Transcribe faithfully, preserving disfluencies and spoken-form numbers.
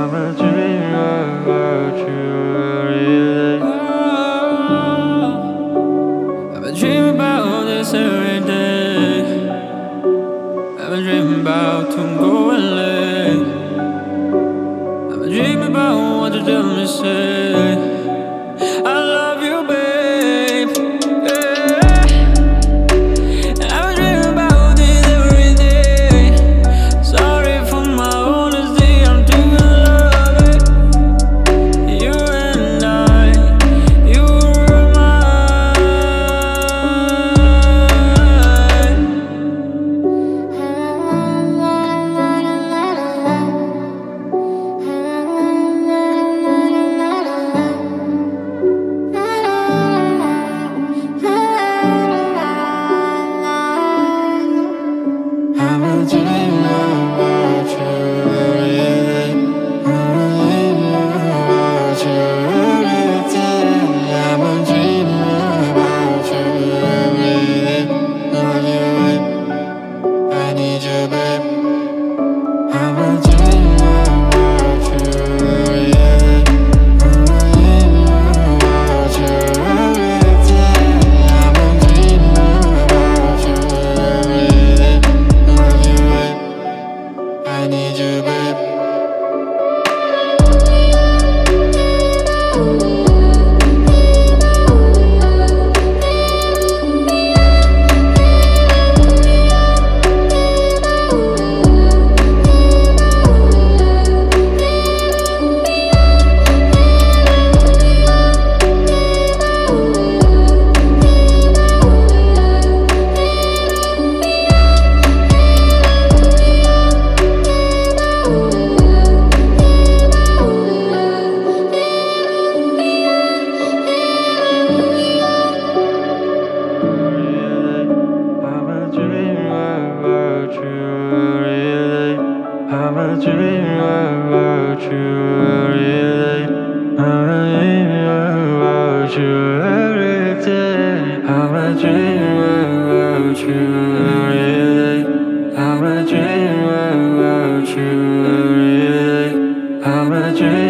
I'm a dreamer about you every day. I've been dreaming about this every day. I've been dreaming about to go L A. I've been dreaming about what you tell me, say I love you, babe. Yeah. I've been dreaming about this every day. Sorry for my honesty, I'm too in love, eh? You and I, you were mine. I'm a dreamer about you every day. I'm a dreamer about you every day. I'm a dreamer about you every day. Love you, babe. I need you, babe. I'm a dreamer about you every day. I'm a dreamer about you every day. I'm a dreamer about you every day. Love you, babe. I need you, babe. I'm a dreamer about you every day. I'm a dreamer about you every day. I'm a dreamer about you every day. I'm a dreamer about you every day. I'm a dreamer about you every day. I'm a dreamer.